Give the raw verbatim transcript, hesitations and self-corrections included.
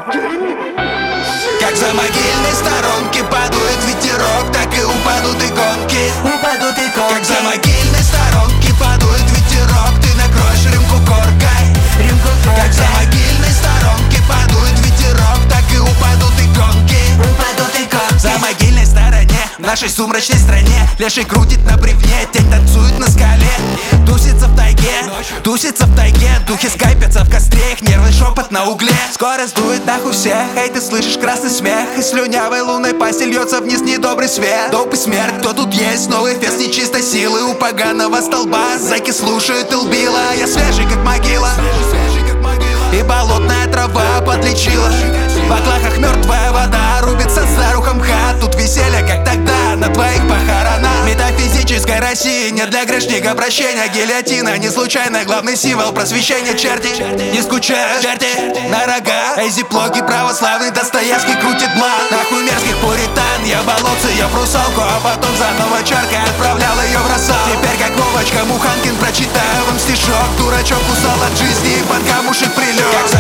Как за могильной сторонки подует ветерок, так и упадут иконки. Упадут иконки. Как за могильной сторонки подует ветерок, ты накроешь рюмку коркой. Рюмку коркой. Как за могильной сторонки подует ветерок, так и упадут иконки. Упадут иконки. За могильной стороне, в нашей сумрачной стране, леший крутит на бревне, тень танцует на скале. Тусится в тайге, тусится в тайге, духи скайпятся в костре, их нервный шепот на угле. Скоро сдует нахуй всех, эй, ты слышишь красный смех, и слюнявой лунной пасти льется вниз недобрый свет. Доп и смерть, кто тут есть? Новый фест нечистой силы у поганого столба. Зэки слушают Илбила, я свежий как могила, и болотная трава подлечила. В оклахах мертвая вода, рубится старуха мха. Тут веселье, как тогда, на твоих похоронах. Метафизической России нет для грешника прощения. Гильотина не случайно, главный символ просвещения. Черти не скучают, черти на рога. Эйзи-плоги православный Достоевский крутит блат. Нахуй мерзких пуритан, я болотцы, я в русалку, а потом заново чаркой отправлял ее в рассол. Теперь как Вовочка Муханкин прочитаю вам стишок. Дурачок устал от жизни и под камушек прилег.